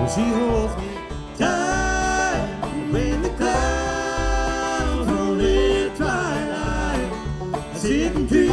She holds me tight when the clouds roll in twilight. I sit and dream.